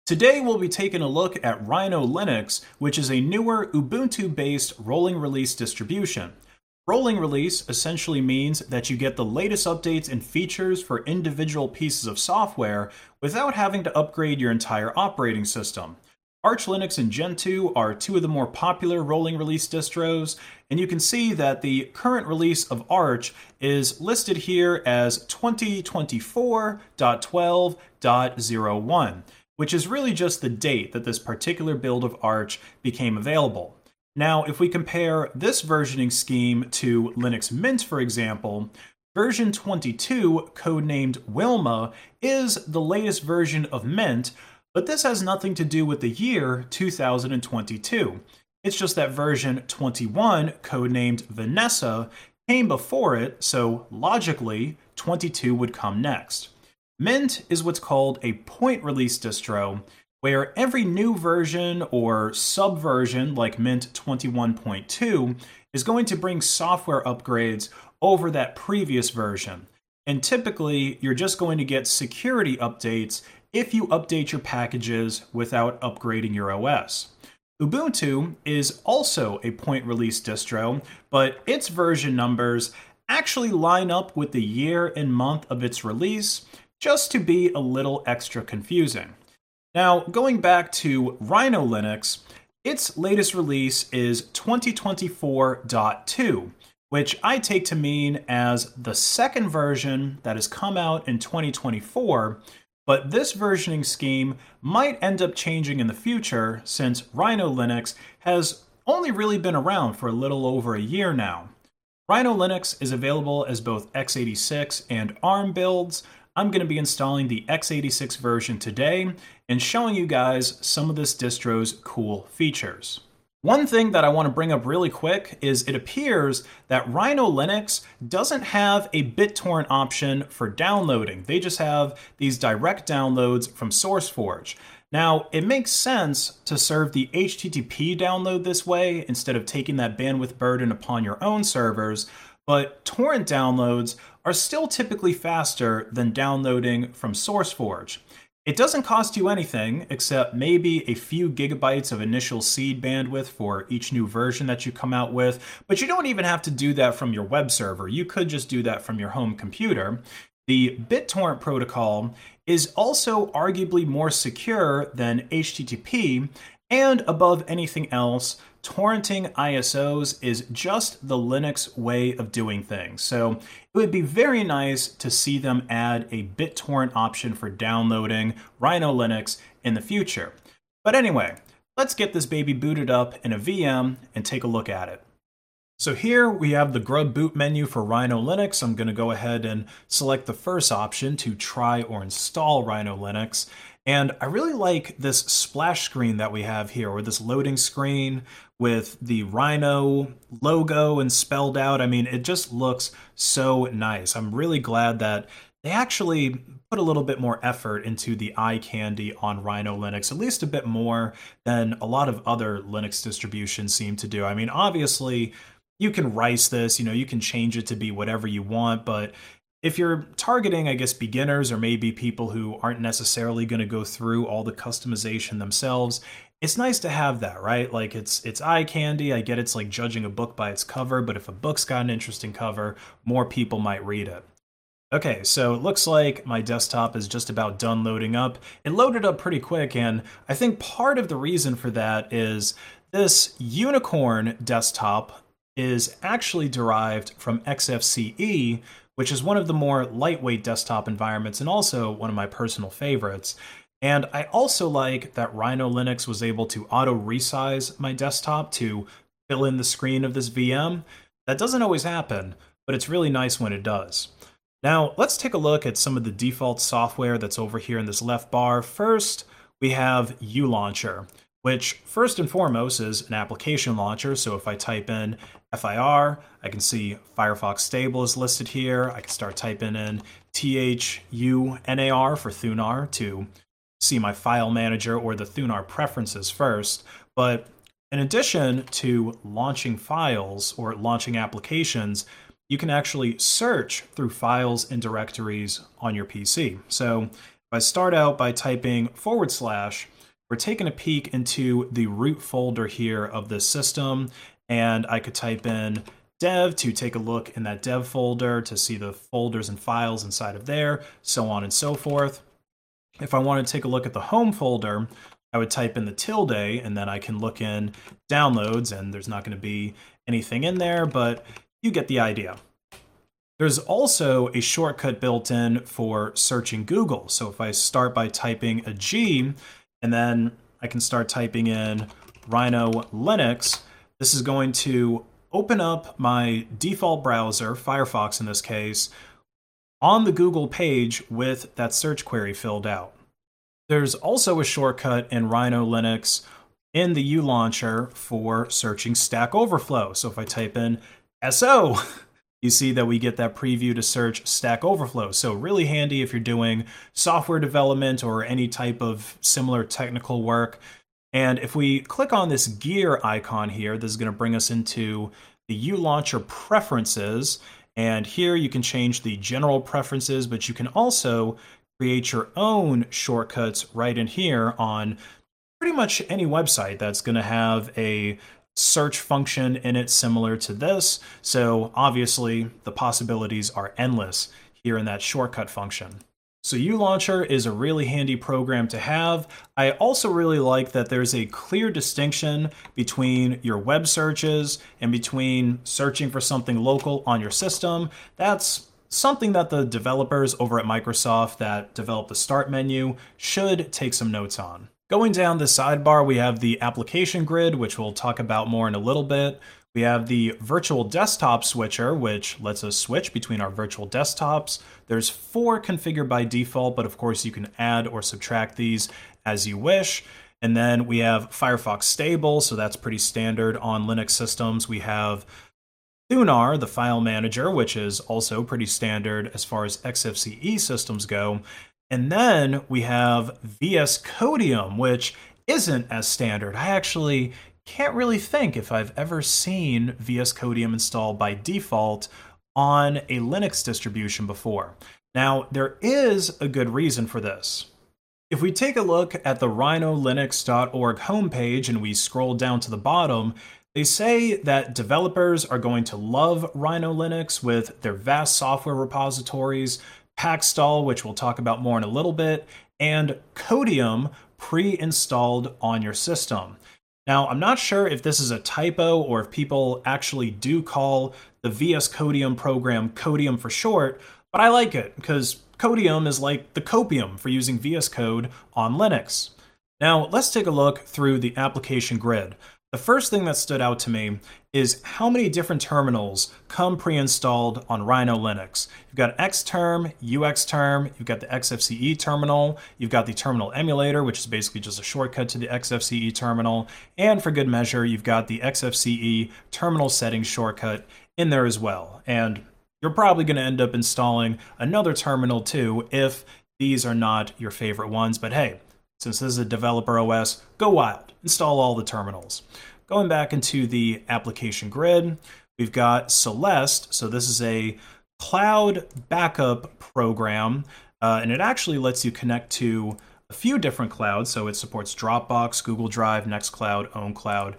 Today we'll be taking a look at Rhino Linux, which is a newer Ubuntu-based rolling release distribution. Rolling release essentially means that you get the latest updates and features for individual pieces of software without having to upgrade your entire operating system. Arch Linux and Gentoo are two of the more popular rolling release distros, and you can see that the current release of Arch is listed here as 2024.12.01, which is really just the date that this particular build of Arch became available. Now, if we compare this versioning scheme to Linux Mint, for example, version 22, codenamed Wilma, is the latest version of Mint, but this has nothing to do with the year 2022. It's just that version 21, codenamed Vanessa, came before it, so logically, 22 would come next. Mint is what's called a point release distro, where every new version or subversion, like Mint 21.2, is going to bring software upgrades over that previous version. And typically, you're just going to get security updates if you update your packages without upgrading your OS. Ubuntu is also a point release distro, but its version numbers actually line up with the year and month of its release, just to be a little extra confusing. Now, going back to Rhino Linux, its latest release is 2024.2, which I take to mean as the second version that has come out in 2024, but this versioning scheme might end up changing in the future since Rhino Linux has only really been around for a little over a year now. Rhino Linux is available as both x86 and ARM builds. I'm going to be installing the x86 version today and showing you guys some of this distro's cool features. One thing that I want to bring up really quick is it appears that Rhino Linux doesn't have a BitTorrent option for downloading. They just have these direct downloads from SourceForge. Now, it makes sense to serve the HTTP download this way instead of taking that bandwidth burden upon your own servers, but torrent downloads are still typically faster than downloading from SourceForge. It doesn't cost you anything except maybe a few gigabytes of initial seed bandwidth for each new version that you come out with, but you don't even have to do that from your web server. You could just do that from your home computer. The BitTorrent protocol is also arguably more secure than HTTP, and above anything else, torrenting ISOs is just the Linux way of doing things. So it would be very nice to see them add a BitTorrent option for downloading Rhino Linux in the future. But anyway, let's get this baby booted up in a VM and take a look at it. So here we have the grub boot menu for Rhino Linux. I'm going to go ahead and select the first option to try or install Rhino Linux. And I really like this splash screen that we have here, or this loading screen with the Rhino logo and spelled out. I mean, it just looks so nice. I'm really glad that they actually put a little bit more effort into the eye candy on Rhino Linux, at least a bit more than a lot of other Linux distributions seem to do. I mean, obviously, you can rice this, you can change it to be whatever you want, but if you're targeting, I guess, beginners or maybe people who aren't necessarily going to go through all the customization themselves, it's nice to have that, right? Like, it's eye candy. I get it's like judging a book by its cover, but if a book's got an interesting cover, more people might read it. Okay, so it looks like my desktop is just about done loading up. It loaded up pretty quick, and I think part of the reason for that is this Unicorn desktop is actually derived from XFCE, which is one of the more lightweight desktop environments and also one of my personal favorites. And I also like that Rhino Linux was able to auto-resize my desktop to fill in the screen of this VM. That doesn't always happen, but it's really nice when it does. Now, let's take a look at some of the default software that's over here in this left bar. First, we have ULauncher, which first and foremost is an application launcher. So if I type in FIR, I can see Firefox Stable is listed here. I can start typing in THUNAR for Thunar to see my file manager or the Thunar preferences first. But in addition to launching files or launching applications, you can actually search through files and directories on your PC. So if I start out by typing /, we're taking a peek into the root folder here of this system, and I could type in dev to take a look in that dev folder to see the folders and files inside of there, so on and so forth. If I want to take a look at the home folder, I would type in the tilde, and then I can look in downloads, and there's not going to be anything in there, but you get the idea. There's also a shortcut built in for searching Google. So if I start by typing a G, and then I can start typing in Rhino Linux, this is going to open up my default browser, Firefox in this case, on the Google page with that search query filled out. There's also a shortcut in Rhino Linux in the uLauncher for searching Stack Overflow. So if I type in SO, you see that we get that preview to search Stack Overflow. So really handy if you're doing software development or any type of similar technical work. And if we click on this gear icon here, this is going to bring us into the uLauncher preferences. And here you can change the general preferences, but you can also create your own shortcuts right in here on pretty much any website that's going to have a search function in it similar to this. So obviously the possibilities are endless here in that shortcut function. So uLauncher is a really handy program to have. I also really like that there's a clear distinction between your web searches and between searching for something local on your system. That's something that the developers over at Microsoft that developed the Start menu should take some notes on. Going down the sidebar, we have the application grid, which we'll talk about more in a little bit. We have the virtual desktop switcher, which lets us switch between our virtual desktops. There's 4 configured by default, but of course you can add or subtract these as you wish. And then we have Firefox Stable, so that's pretty standard on Linux systems. We have Thunar, the file manager, which is also pretty standard as far as XFCE systems go. And then we have VS Codium, which isn't as standard. I actually can't really think if I've ever seen VS Codium installed by default on a Linux distribution before. Now, there is a good reason for this. If we take a look at the rhinolinux.org homepage and we scroll down to the bottom, they say that developers are going to love Rhino Linux with their vast software repositories, Packstall, which we'll talk about more in a little bit, and Codium pre-installed on your system. Now, I'm not sure if this is a typo or if people actually do call the VS Codium program Codium for short, but I like it because Codium is like the copium for using VS Code on Linux. Now, let's take a look through the application grid. The first thing that stood out to me is how many different terminals come pre-installed on Rhino Linux. You've got Xterm, UXterm, you've got the XFCE terminal, you've got the terminal emulator, which is basically just a shortcut to the XFCE terminal, and for good measure, you've got the XFCE terminal settings shortcut in there as well. And you're probably going to end up installing another terminal too if these are not your favorite ones, but hey, since this is a developer OS, go wild. Install all the terminals. Going back into the application grid, we've got Celeste. So this is a cloud backup program, and it actually lets you connect to a few different clouds. So it supports Dropbox, Google Drive, Nextcloud, OwnCloud,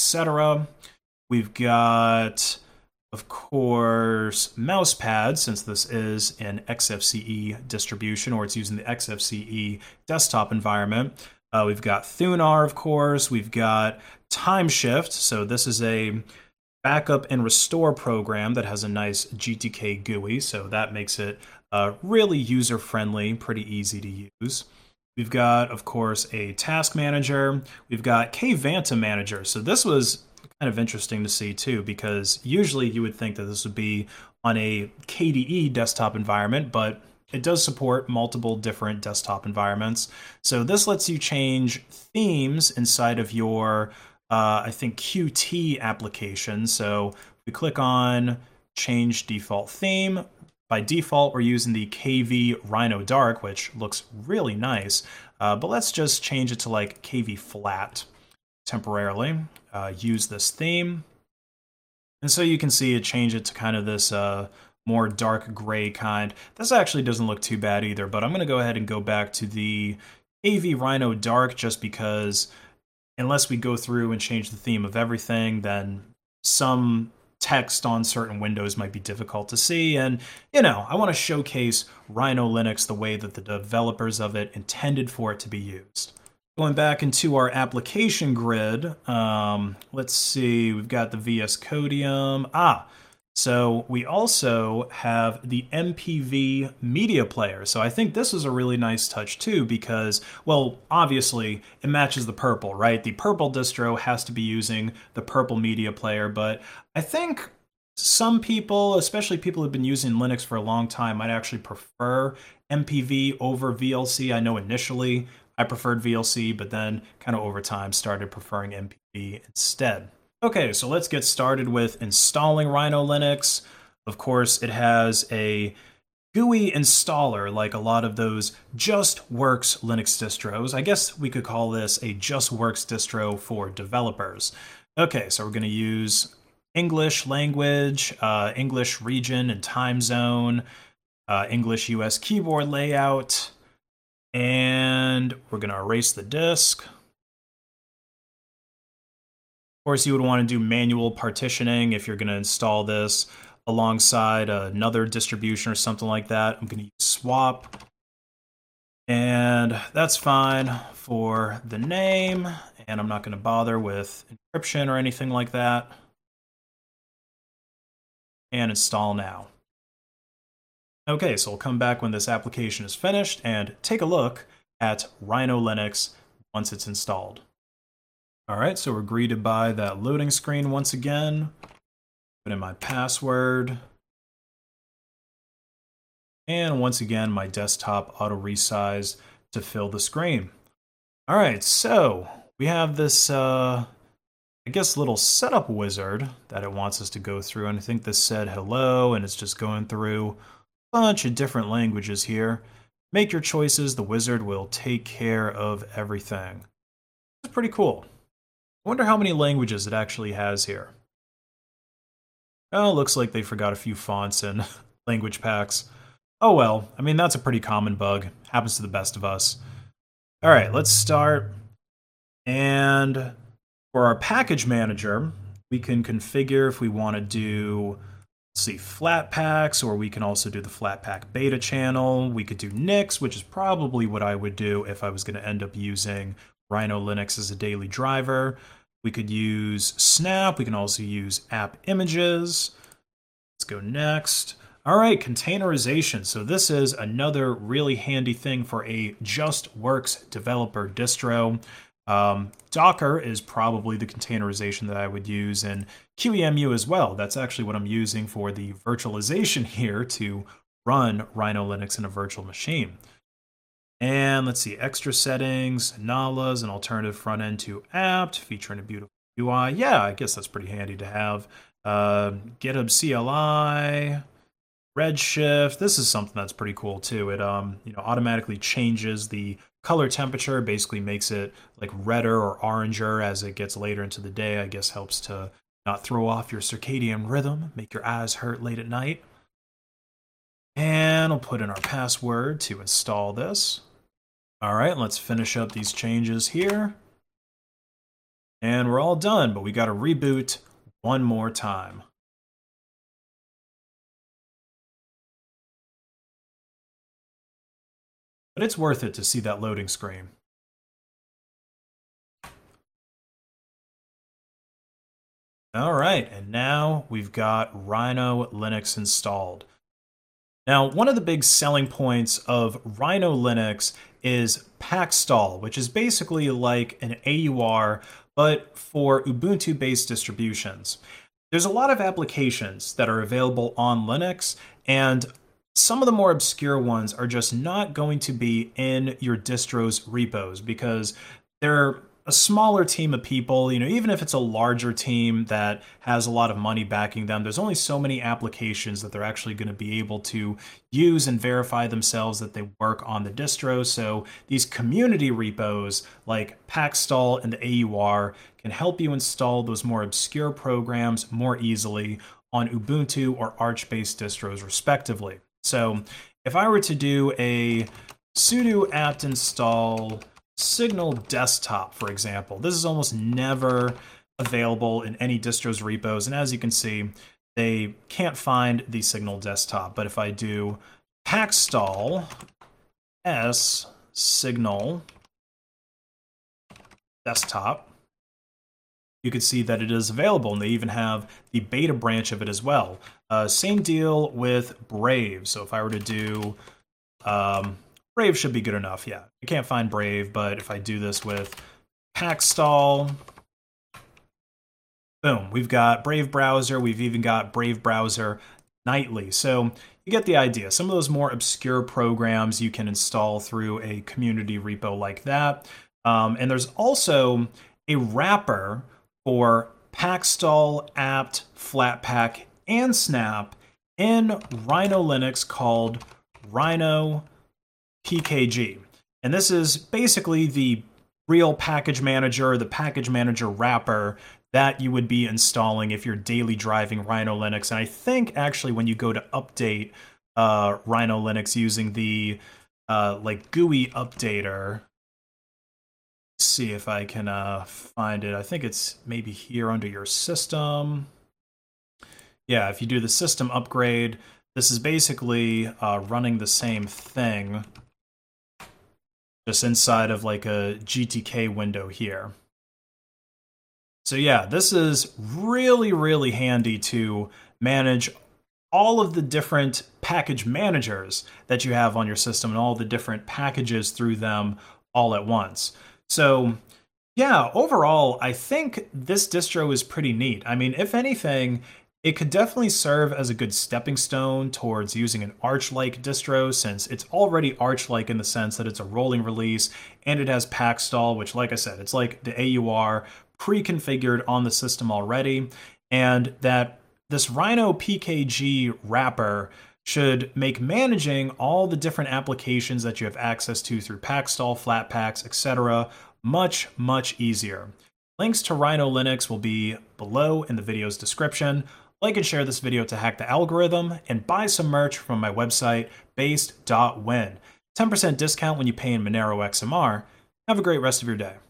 etc. We've got, of course, Mousepad, since this is an XFCE distribution, or it's using the XFCE desktop environment. We've got Thunar, of course. We've got Timeshift. So this is a backup and restore program that has a nice GTK GUI. So that makes it really user-friendly, pretty easy to use. We've got, of course, a task manager. We've got Kvanta Manager. So this was kind of interesting to see too, because usually you would think that this would be on a KDE desktop environment, but it does support multiple different desktop environments. So this lets you change themes inside of your, I think, Qt application. So we click on change default theme. By default, we're using the KV Rhino Dark, which looks really nice. But let's just change it to like KV Flat temporarily. Use this theme. And so you can see it change it to kind of this more dark gray kind. This actually doesn't look too bad either, but I'm going to go ahead and go back to the AV Rhino Dark just because unless we go through and change the theme of everything, then some text on certain windows might be difficult to see. And, I want to showcase Rhino Linux the way that the developers of it intended for it to be used. Going back into our application grid, let's see, we've got the VS Codium. So we also have the MPV media player. So I think this is a really nice touch too because, well, obviously it matches the purple, right? The purple distro has to be using the purple media player, but I think some people, especially people who've been using Linux for a long time, might actually prefer MPV over VLC. I know initially I preferred VLC, but then kind of over time started preferring MPV instead. Okay, so let's get started with installing Rhino Linux. Of course, it has a GUI installer like a lot of those JustWorks Linux distros. I guess we could call this a JustWorks distro for developers. Okay, so we're going to use English language, English region and time zone, English US keyboard layout, and we're going to erase the disk. Of course, you would want to do manual partitioning if you're going to install this alongside another distribution or something like that. I'm going to use swap. And that's fine for the name. And I'm not going to bother with encryption or anything like that. And install now. Okay, so we'll come back when this application is finished and take a look at Rhino Linux once it's installed. All right, so we're greeted by that loading screen once again. Put in my password. And once again, my desktop auto-resized to fill the screen. All right, so we have this, I guess, little setup wizard that it wants us to go through. And I think this said hello, and it's just going through a bunch of different languages here. Make your choices. The wizard will take care of everything. It's pretty cool. I wonder how many languages it actually has here. Oh, looks like they forgot a few fonts and language packs. Oh well, I mean, that's a pretty common bug. Happens to the best of us. All right, let's start. And for our package manager, we can configure if we want to do, let's see, Flatpaks, or we can also do the Flatpak beta channel. We could do Nix, which is probably what I would do if I was going to end up using Rhino Linux as a daily driver. We could use Snap. We can also use app images. Let's go next. All right, containerization. So this is another really handy thing for a JustWorks developer distro. Docker is probably the containerization that I would use, and QEMU as well. That's actually what I'm using for the virtualization here to run Rhino Linux in a virtual machine. And let's see, extra settings, Nala is an alternative front end to apt, featuring a beautiful UI. Yeah, I guess that's pretty handy to have. GitHub CLI, Redshift. This is something that's pretty cool too. It automatically changes the color temperature, basically makes it like redder or oranger as it gets later into the day. I guess helps to not throw off your circadian rhythm, make your eyes hurt late at night. And I'll put in our password to install this. All right, let's finish up these changes here. And we're all done, but we got to reboot one more time. But it's worth it to see that loading screen. All right, and now we've got Rhino Linux installed. Now, one of the big selling points of Rhino Linux is Pakstall, which is basically like an AUR, but for Ubuntu-based distributions. There's a lot of applications that are available on Linux, and some of the more obscure ones are just not going to be in your distro's repos because they're a smaller team of people. Even if it's a larger team that has a lot of money backing them, there's only so many applications that they're actually going to be able to use and verify themselves that they work on the distro. So these community repos like Pakstall and the AUR can help you install those more obscure programs more easily on Ubuntu or Arch-based distros respectively. So if I were to do a sudo apt install Signal Desktop, for example, this is almost never available in any distro's repos, and as you can see, they can't find the Signal Desktop. But if I do pacstall s Signal Desktop, you can see that it is available, and they even have the beta branch of it as well. Same deal with Brave. So if I were to do Brave should be good enough. Yeah, I can't find Brave, but if I do this with pacstall, boom, we've got Brave Browser. We've even got Brave Browser Nightly. So you get the idea. Some of those more obscure programs you can install through a community repo like that. And there's also a wrapper for pacstall, apt, flatpak, and snap in Rhino Linux called Rhino PKG. And this is basically the real package manager, the package manager wrapper that you would be installing if you're daily driving Rhino Linux. And I think actually when you go to update Rhino Linux using the like GUI updater, let's see if I can find it. I think it's maybe here under your system. Yeah, if you do the system upgrade, this is basically running the same thing, just inside of like a GTK window here. So yeah, this is really, really handy to manage all of the different package managers that you have on your system and all the different packages through them all at once. So yeah, overall, I think this distro is pretty neat. I mean, if anything, it could definitely serve as a good stepping stone towards using an Arch-like distro, since it's already Arch-like in the sense that it's a rolling release and it has pacstall, which, like I said, it's like the AUR pre-configured on the system already, and that this Rhino PKG wrapper should make managing all the different applications that you have access to through pacstall, flatpaks, etc. much, much easier. Links to Rhino Linux will be below in the video's description. Like and share this video to hack the algorithm, and buy some merch from my website, based.win. 10% discount when you pay in Monero XMR. Have a great rest of your day.